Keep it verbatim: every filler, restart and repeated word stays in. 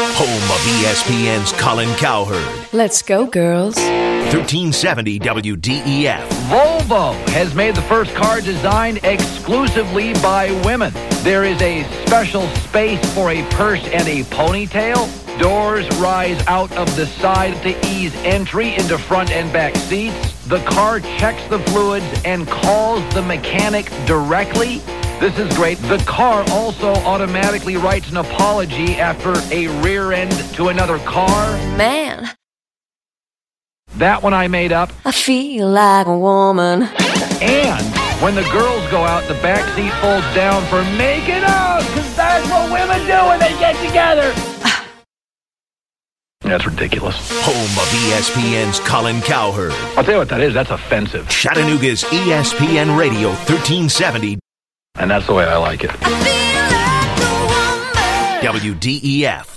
Home of E S P N's Colin Cowherd. Let's go, girls. thirteen seventy W D E F. Volvo has made the first car designed exclusively by women. There is a special space for a purse and a ponytail. Doors rise out of the side to ease entry into front and back seats. The car checks the fluids and calls the mechanic directly. This is great. The car also automatically writes an apology after a rear end to another car. Man, That one I made up. I feel like a woman. And when the girls go out, the back seat folds down for making out, because that's what women do when they get together. That's ridiculous. Home of E S P N's Colin Cowherd. I'll tell you what that is. That's offensive. Chattanooga's E S P N Radio thirteen seventy. And that's the way I like it. W D E F.